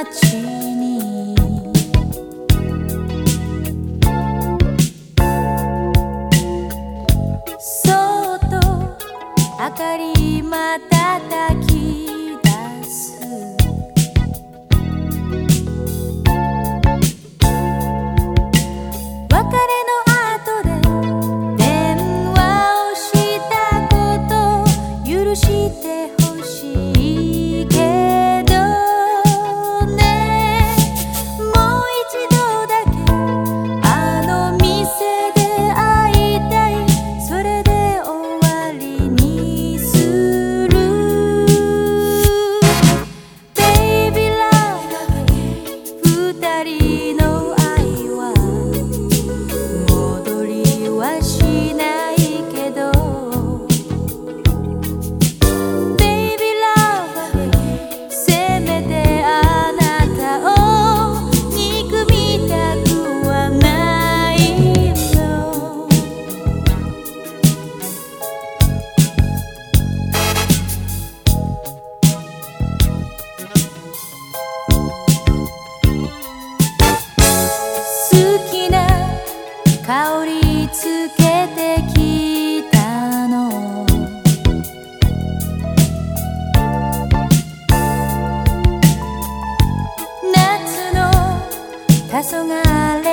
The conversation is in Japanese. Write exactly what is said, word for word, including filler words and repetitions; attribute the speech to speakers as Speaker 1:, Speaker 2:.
Speaker 1: ちにそっと明かり瞬き出す別れの後で電話をしたこと許してほしいけどねもう一度だけあの店で会いたいそれで終わりにする Baby love 二人の愛は戻りはしないけど Baby love せめてあなたを憎みたくはないの好きな香りつけてきたの夏の黄昏